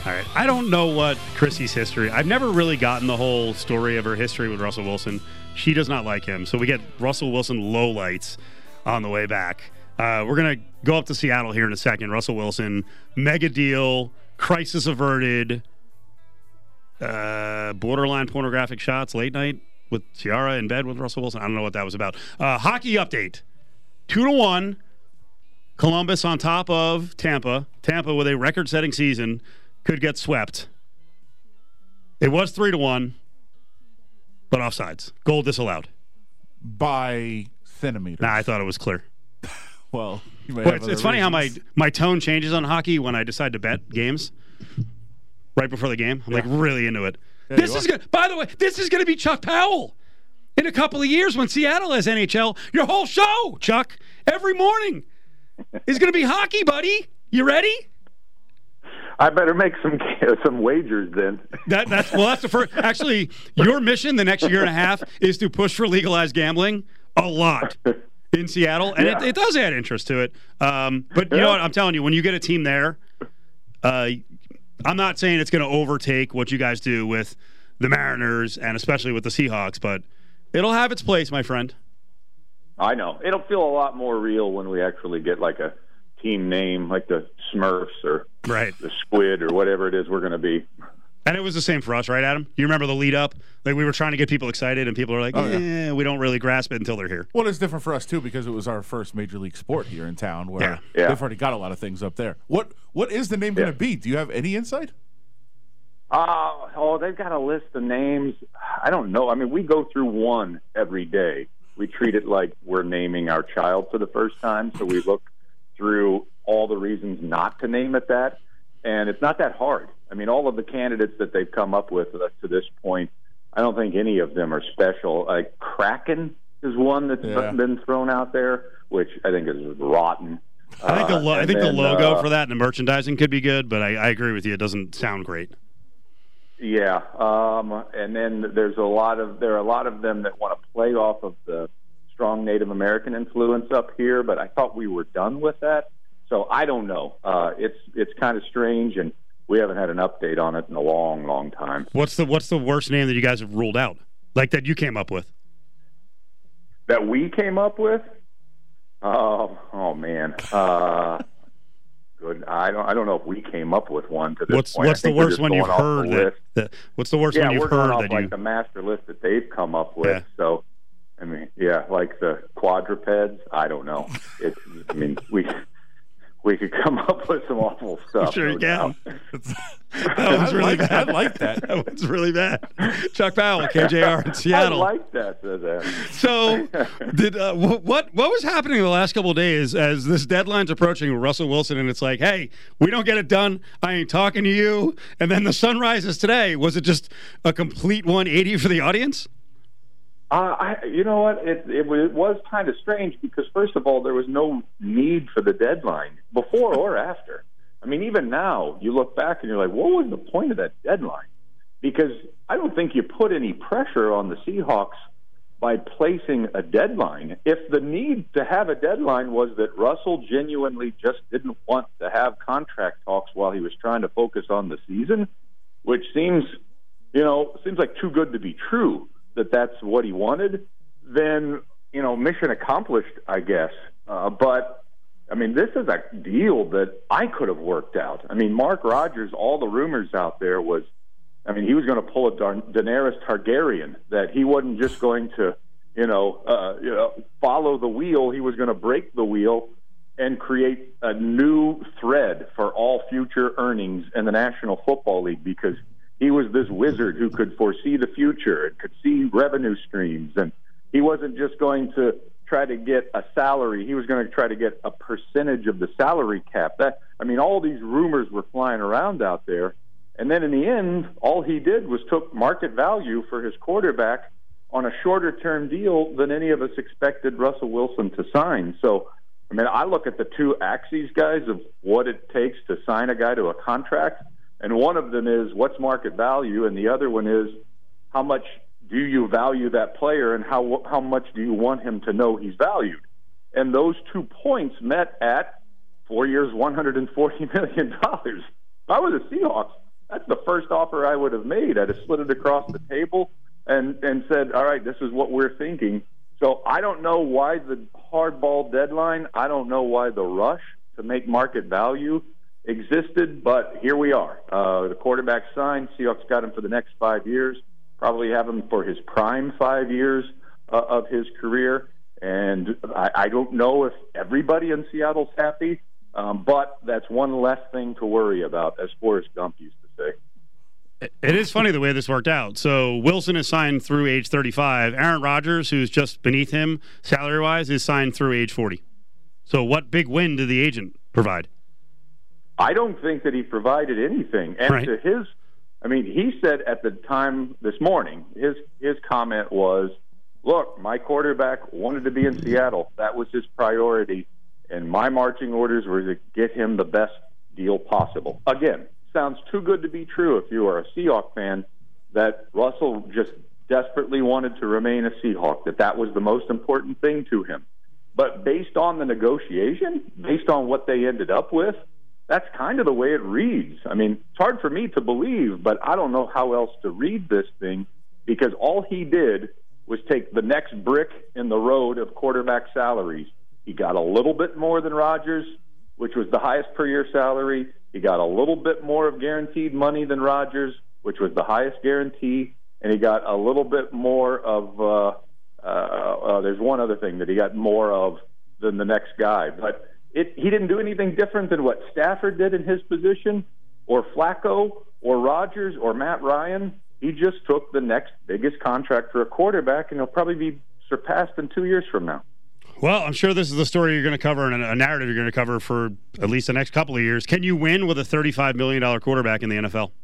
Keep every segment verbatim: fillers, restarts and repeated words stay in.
All right. I don't know what Chrissy's history. I've never really gotten the whole story of her history with Russell Wilson. She does not like him. So we get Russell Wilson lowlights on the way back. Uh, we're going to go up to Seattle here in a second. Russell Wilson, mega deal, crisis averted, uh, borderline pornographic shots late night with Ciara in bed with Russell Wilson. I don't know what that was about. Uh, hockey update. Two to one. Columbus on top of Tampa. Tampa with a record-setting season could get swept. It was three to one, but offsides. Goal disallowed. By centimeters. Nah, I thought it was clear. Well, you may well, have it's, other it's funny how my, reasons. my tone changes on hockey when I decide to bet games right before the game. I'm Yeah. like really into it. Yeah, this you is are. good. By the way, this is going to be Chuck Powell in a couple of years when Seattle has N H L. Your whole show, Chuck, every morning is going to be hockey, buddy. You ready? I better make some some wagers then. That that's well, that's the first. Actually, your mission the next year and a half is to push for legalized gambling a lot in Seattle, and Yeah. it, it does add interest to it. Um, but you know what? I'm telling you, when you get a team there, uh, I'm not saying it's going to overtake what you guys do with the Mariners and especially with the Seahawks, but it'll have its place, my friend. I know. It'll feel a lot more real when we actually get like a team name, like the Smurfs or Right. the Squid or whatever it is we're going to be. And it was the same for us, right, Adam? You remember the lead up? Like we were trying to get people excited, and people are like, Oh, yeah. eh, we don't really grasp it until they're here. Well, it's different for us, too, because it was our first major league sport here in town where Yeah. Yeah. they've already got a lot of things up there. What What is the name Yeah. going to be? Do you have any insight? Uh, oh, they've got a list of names. I don't know. I mean, we go through one every day. We treat it like we're naming our child for the first time, so we look through all the reasons not to name it that, and it's not that hard. I mean, all of the candidates that they've come up with uh, to this point, I don't think any of them are special. Like Kraken is one that's Yeah. been thrown out there, which I think is rotten. I think the lo- Uh, I and think then, the logo uh, for that and the merchandising could be good, but I, I agree with you. It doesn't sound great. Yeah, um, and then there's a lot of there are a lot of them that want to play off of the strong Native American influence up here, but I thought we were done with that. So I don't know. Uh, it's it's kind of strange, and we haven't had an update on it in a long, long time. What's the What's the worst name that you guys have ruled out, like that you came up with? That we came up with? Oh, oh man. Uh, good. I don't. I don't know if we came up with one to this What's point. I What's the think we're worst just one you've going off the heard? That, list. that What's the worst Yeah, one you've we're going heard off that like you? the master list that they've come up with. Yeah. So, I mean, yeah, like the quadrupeds. I don't know. It's. I mean, we we could come up with some awful stuff. Sure no you can. doubt. That was I really like, bad. I like that. That was really bad. Chuck Powell, K J R in I Seattle. like that. uh, that. So, did uh, wh- what what was happening the last couple of days as this deadline's approaching with Russell Wilson, and it's like, hey, we don't get it done. I ain't talking to you. And then the sun rises today. Was it just a complete one eighty for the audience? Uh, I, you know what? It, it, was- it was kind of strange because, first of all, there was no need for the deadline before or after. I mean, even now, you look back and you're like, what was the point of that deadline? Because I don't think you put any pressure on the Seahawks by placing a deadline. If the need to have a deadline was that Russell genuinely just didn't want to have contract talks while he was trying to focus on the season, which seems, you know, seems like too good to be true that that's what he wanted, then, you know, mission accomplished, I guess. Uh, but I mean, this is a deal that I could have worked out. I mean, Mark Rogers, all the rumors out there was, I mean, he was going to pull a Dar- Daenerys Targaryen, that he wasn't just going to, you know, uh, you know, follow the wheel. He was going to break the wheel and create a new thread for all future earnings in the National Football League, because he was this wizard who could foresee the future and could see revenue streams. And he wasn't just going to try to get a salary. He was going to try to get a percentage of the salary cap. That, I mean, all these rumors were flying around out there. And then in the end, all he did was took market value for his quarterback on a shorter-term deal than any of us expected Russell Wilson to sign. So, I mean, I look at the two axes, guys, of what it takes to sign a guy to a contract, and one of them is what's market value, and the other one is how much do you value that player and how how much do you want him to know he's valued? And those two points met at four years, one hundred forty million dollars. If I were the Seahawks, that's the first offer I would have made. I'd have slid it across the table and, and said, all right, this is what we're thinking. So I don't know why the hardball deadline. I don't know why the rush to make market value existed, but here we are. Uh, the quarterback signed. Seahawks got him for the next five years, probably have him for his prime five years uh, of his career. And I, I don't know if everybody in Seattle's happy, um, but that's one less thing to worry about, as Forrest Gump used to say. It is funny the way this worked out. So Wilson is signed through age thirty-five. Aaron Rodgers, who's just beneath him salary-wise, is signed through age forty. So what big win did the agent provide? I don't think that he provided anything. And right. to his, I mean, he said at the time this morning, his his comment was, look, my quarterback wanted to be in Seattle. That was his priority. And my marching orders were to get him the best deal possible. Again, sounds too good to be true if you are a Seahawk fan, that Russell just desperately wanted to remain a Seahawk, that that was the most important thing to him. But based on the negotiation, based on what they ended up with, that's kind of the way it reads. I mean, it's hard for me to believe, but I don't know how else to read this thing, because all he did was take the next brick in the road of quarterback salaries. He got a little bit more than Rodgers, which was the highest per year salary. He got a little bit more of guaranteed money than Rodgers, which was the highest guarantee. And he got a little bit more of, uh, uh, uh, there's one other thing that he got more of than the next guy. But it, he didn't do anything different than what Stafford did in his position, or Flacco, or Rodgers, or Matt Ryan. He just took the next biggest contract for a quarterback, and he'll probably be surpassed in two years from now. Well, I'm sure this is the story you're going to cover and a narrative you're going to cover for at least the next couple of years. Can you win with a thirty-five million dollars quarterback in the N F L?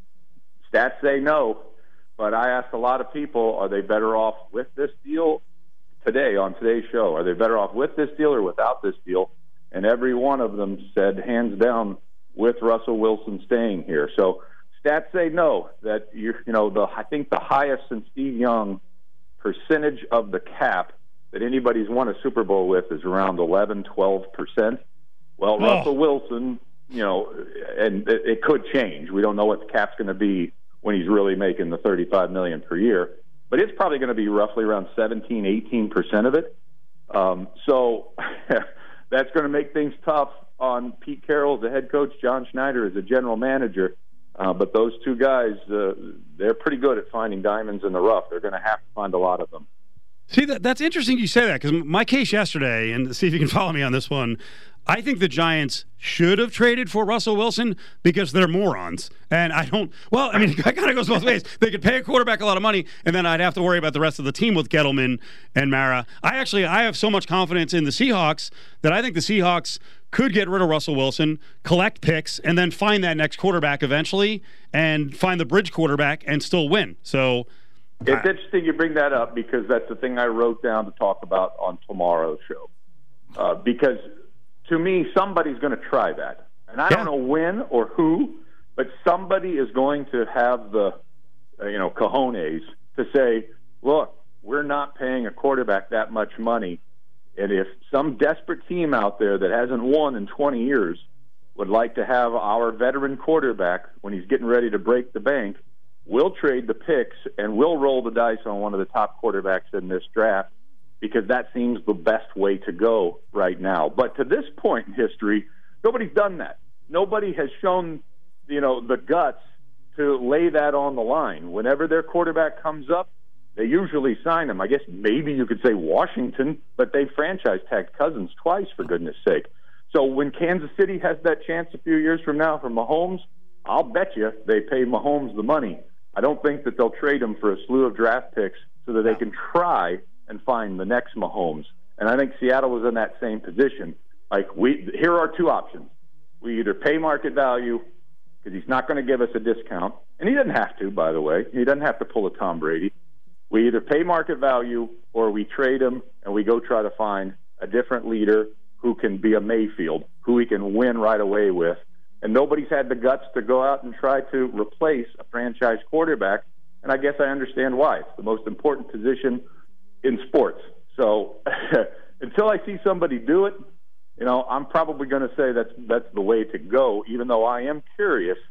Stats say no, but I asked a lot of people, are they better off with this deal today on today's show? Are they better off with this deal or without this deal? And every one of them said, hands down, with Russell Wilson staying here. So stats say no, that you you know the I think the highest since Steve Young percentage of the cap that anybody's won a Super Bowl with is around eleven, twelve percent. Well, oh. Russell Wilson, you know, and it, it could change. We don't know what the cap's going to be when he's really making the thirty-five million dollars per year, but it's probably going to be roughly around seventeen, eighteen percent of it. Um, so that's going to make things tough on Pete Carroll as a head coach, John Schneider as a general manager. Uh, but those two guys, uh, they're pretty good at finding diamonds in the rough. They're going to have to find a lot of them. See, that, that's interesting you say that, because my case yesterday, and see if you can follow me on this one, I think the Giants should have traded for Russell Wilson because they're morons. And I don't, well, I mean, it kind of goes both ways. They could pay a quarterback a lot of money, and then I'd have to worry about the rest of the team with Gettleman and Mara. I actually, I have so much confidence in the Seahawks that I think the Seahawks could get rid of Russell Wilson, collect picks, and then find that next quarterback eventually, and find the bridge quarterback and still win. So it's interesting you bring that up, because that's the thing I wrote down to talk about on tomorrow's show. Uh, because to me, somebody's going to try that. And I yeah. don't know when or who, but somebody is going to have the, uh, you know, cojones to say, look, we're not paying a quarterback that much money. And if some desperate team out there that hasn't won in twenty years would like to have our veteran quarterback when he's getting ready to break the bank, we'll trade the picks and we'll roll the dice on one of the top quarterbacks in this draft, because that seems the best way to go right now. But to this point in history, nobody's done that. Nobody has shown, you know, the guts to lay that on the line. Whenever their quarterback comes up, they usually sign him. I guess maybe you could say Washington, but they franchise tagged Cousins twice, for goodness sake. So when Kansas City has that chance a few years from now for Mahomes, I'll bet you they pay Mahomes the money. I don't think that they'll trade him for a slew of draft picks so that they can try and find the next Mahomes. And I think Seattle was in that same position. Like, we, here are two options. We either pay market value, because he's not going to give us a discount, and he doesn't have to, by the way. He doesn't have to pull a Tom Brady. We either pay market value, or we trade him and we go try to find a different leader who can be a Mayfield, who we can win right away with. And nobody's had the guts to go out and try to replace a franchise quarterback, and I guess I understand why. It's the most important position in sports. So until I see somebody do it, you know, I'm probably going to say that's that's the way to go, even though I am curious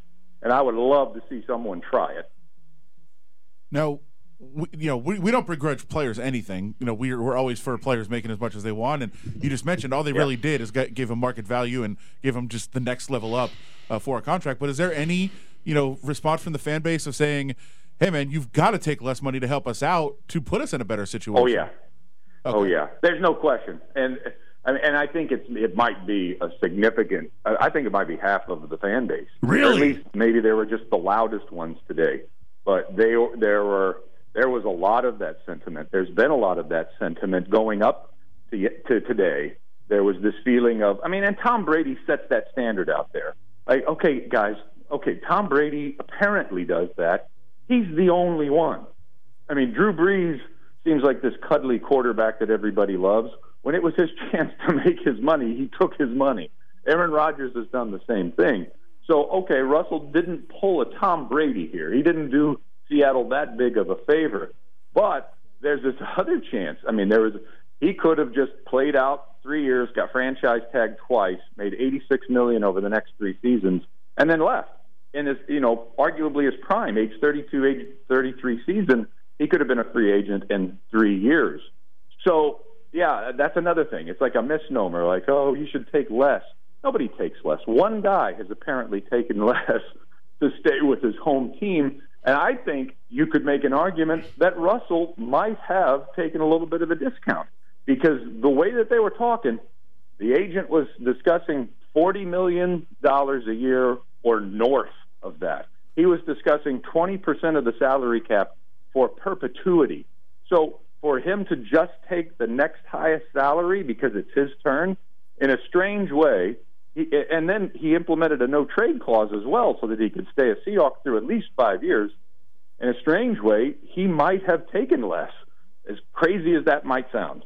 and I would love to see someone try it. Now, we, you know, we, we don't begrudge players anything. You know, we're, we're always for players making as much as they want. And you just mentioned all they yeah. really did is get, give them market value and give them just the next level up uh, for a contract. But is there any, you know, response from the fan base of saying, hey, man, you've got to take less money to help us out to put us in a better situation? Oh, yeah. Okay. Oh, yeah. There's no question. And and I think it's it might be a significant – I think it might be half of the fan base. Really? Or at least maybe they were just the loudest ones today. But they there were there was a lot of that sentiment. There's been a lot of that sentiment going up to, to today. There was this feeling of – I mean, and Tom Brady sets that standard out there. Like, okay, guys, okay, Tom Brady apparently does that. He's the only one. I mean, Drew Brees seems like this cuddly quarterback that everybody loves. When it was his chance to make his money, he took his money. Aaron Rodgers has done the same thing. So, okay, Russell didn't pull a Tom Brady here. He didn't do Seattle that big of a favor. But there's this other chance. I mean, there was he could have just played out three years, got franchise tagged twice, made eighty-six million dollars over the next three seasons, and then left. In his, you know, arguably his prime, age thirty-two, age thirty-three season, he could have been a free agent in three years. So, yeah, that's another thing. It's like a misnomer, like, oh, you should take less. Nobody takes less. One guy has apparently taken less to stay with his home team, and I think you could make an argument that Russell might have taken a little bit of a discount because the way that they were talking, the agent was discussing forty million dollars a year or north of that. He was discussing twenty percent of the salary cap for perpetuity. So for him to just take the next highest salary because it's his turn, in a strange way, he, and then he implemented a no-trade clause as well so that he could stay a Seahawk through at least five years. In a strange way, he might have taken less, as crazy as that might sound.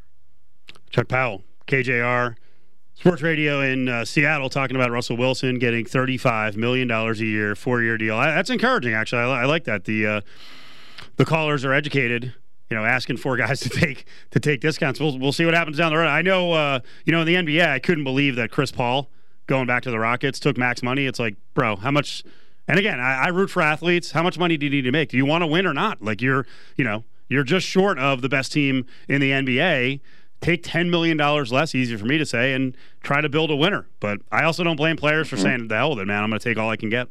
Chuck Powell, K J R, Sports Radio in uh, Seattle, talking about Russell Wilson getting thirty-five million dollars a year, four-year deal. I, that's encouraging, actually. I, I like that. The uh, the callers are educated, you know, asking for guys to take to take discounts. We'll we'll see what happens down the road. I know, uh, you know, in the N B A, I couldn't believe that Chris Paul, going back to the Rockets, took max money. It's like, bro, how much? And again, I, I root for athletes. How much money do you need to make? Do you want to win or not? Like you're, you know, you're just short of the best team in the N B A. Take ten million dollars less, easier for me to say, and try to build a winner. But I also don't blame players for mm-hmm. saying, the hell with it, man. I'm going to take all I can get.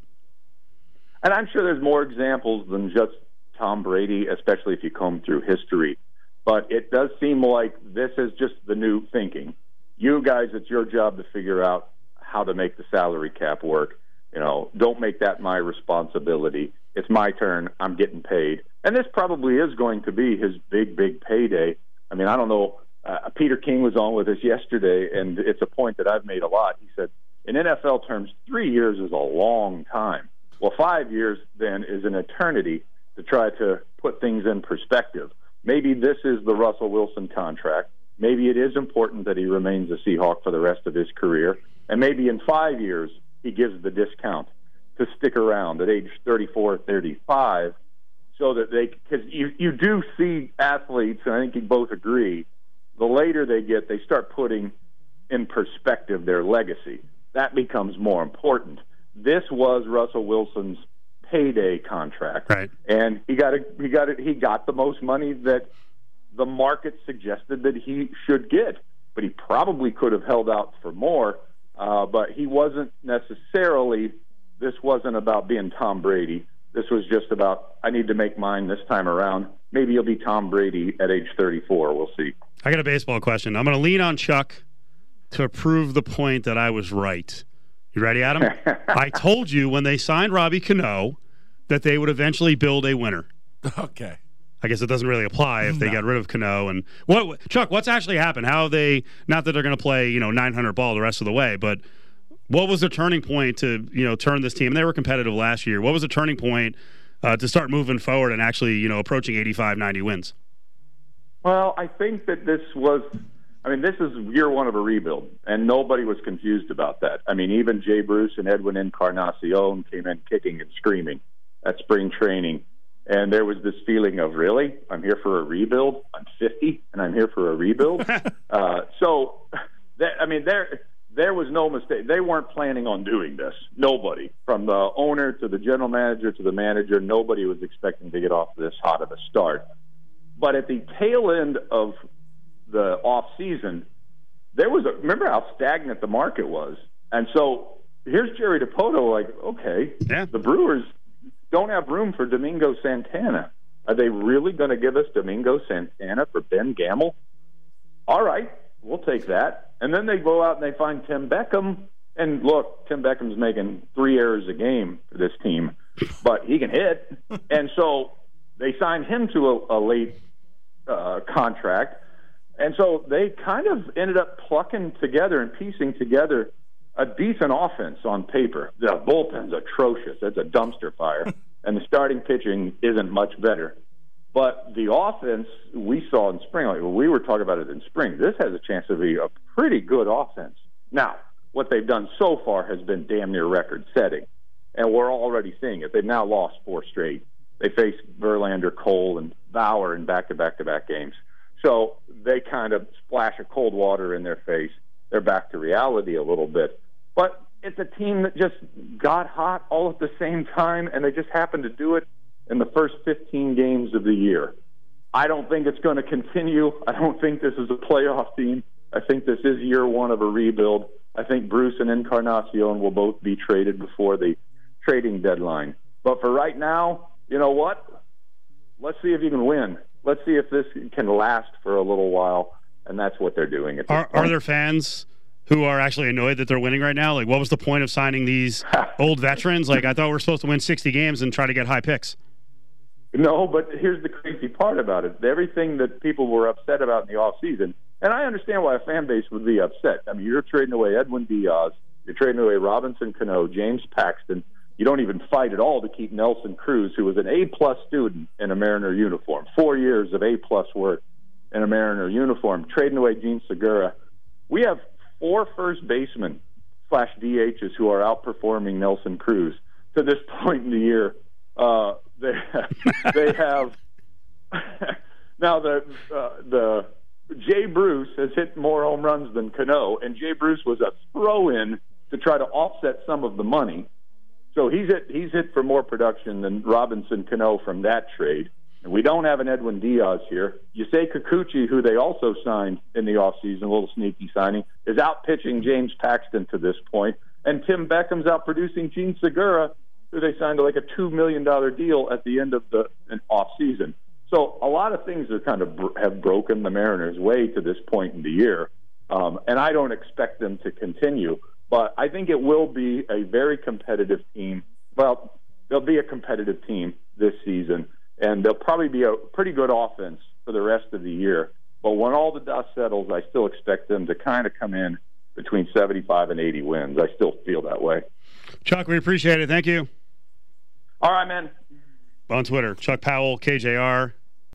And I'm sure there's more examples than just Tom Brady, especially if you comb through history. But it does seem like this is just the new thinking. You guys, it's your job to figure out how to make the salary cap work. You know, don't make that my responsibility. It's my turn. I'm getting paid. And this probably is going to be his big, big payday. I mean, I don't know. Uh, Peter King was on with us yesterday, and it's a point that I've made a lot. He said, in N F L terms, three years is a long time. Well, five years, then, is an eternity to try to put things in perspective. Maybe this is the Russell Wilson contract. Maybe it is important that he remains a Seahawk for the rest of his career. And maybe in five years, he gives the discount to stick around at age thirty-four, thirty-five, so that they, because you, you do see athletes, and I think you both agree, the later they get, they start putting in perspective their legacy. That becomes more important. This was Russell Wilson's payday contract, right? And he got a, he got a, he got the most money that the market suggested that he should get. But he probably could have held out for more. Uh, but he wasn't necessarily. This wasn't about being Tom Brady. This was just about, I need to make mine this time around. Maybe he'll be Tom Brady at age thirty-four. We'll see. I got a baseball question. I'm going to lean on Chuck to prove the point that I was right. You ready, Adam? I told you when they signed Robbie Cano that they would eventually build a winner. Okay. I guess it doesn't really apply if they no. got rid of Cano. And what, Chuck, what's actually happened? How have they, not that they're going to play, you know, nine hundred ball the rest of the way, but what was the turning point to, you know, turn this team? And they were competitive last year. What was the turning point uh, to start moving forward and actually, you know, approaching eighty-five, ninety wins? Well, I think that this was, I mean, this is year one of a rebuild, and nobody was confused about that. I mean, even Jay Bruce and Edwin Encarnacion came in kicking and screaming at spring training, and there was this feeling of, really? I'm here for a rebuild? I'm fifty, and I'm here for a rebuild? uh, so, that, I mean, there there was no mistake. They weren't planning on doing this. Nobody, from the owner to the general manager to the manager, nobody was expecting to get off this hot of a start. But at the tail end of the off season, there was a, remember how stagnant the market was, and so here's Jerry Dipoto like, okay, yeah. the Brewers don't have room for Domingo Santana. Are they really going to give us Domingo Santana for Ben Gamel? All right, we'll take that. And then they go out and they find Tim Beckham. And look, Tim Beckham's making three errors a game for this team, but he can hit. And so they signed him to a, a late uh, contract. And so they kind of ended up plucking together and piecing together a decent offense on paper. The bullpen's atrocious. It's a dumpster fire. And the starting pitching isn't much better. But the offense we saw in spring, like we were talking about it in spring, this has a chance to be a pretty good offense. Now, what they've done so far has been damn near record-setting, and we're already seeing it. They've now lost four straight. They faced Verlander, Cole, and Bauer in back-to-back-to-back games. So they kind of splash of cold water in their face. They're back to reality a little bit. But it's a team that just got hot all at the same time, and they just happened to do it in the first fifteen games of the year. I don't think it's going to continue. I don't think this is a playoff team. I think this is year one of a rebuild. I think Bruce and Encarnacion will both be traded before the trading deadline. But for right now, you know what? Let's see if you can win. Let's see if this can last for a little while, and that's what they're doing. At this are, point. Are there fans who are actually annoyed that they're winning right now? Like, what was the point of signing these old veterans? Like, I thought we were supposed to win sixty games and try to get high picks. No, but here's the crazy part about it. Everything that people were upset about in the offseason, and I understand why a fan base would be upset. I mean, you're trading away Edwin Diaz, you're trading away Robinson Cano, James Paxton. You don't even fight at all to keep Nelson Cruz, who was an A-plus student in a Mariner uniform, four years of A-plus work in a Mariner uniform, trading away Gene Segura. We have four first basemen slash D Hs who are outperforming Nelson Cruz to this point in the year. Uh, they they have now the uh, the Jay Bruce has hit more home runs than Cano, and Jay Bruce was a throw-in to try to offset some of the money. So he's hit he's hit for more production than Robinson Cano from that trade. And we don't have an Edwin Diaz here. Yusei Kikuchi, who they also signed in the offseason, a little sneaky signing, is out pitching James Paxton to this point, and Tim Beckham's out producing Gene Segura, who they signed to like a two million dollars deal at the end of the off season. So a lot of things are kind of br- have broken the Mariners' way to this point in the year, um, and I don't expect them to continue. But I think it will be a very competitive team. Well, they'll be a competitive team this season, and they'll probably be a pretty good offense for the rest of the year. But when all the dust settles, I still expect them to kind of come in between seventy-five and eighty wins. I still feel that way. Chuck, we appreciate it. Thank you. All right, man. On Twitter, Chuck Powell, K J R.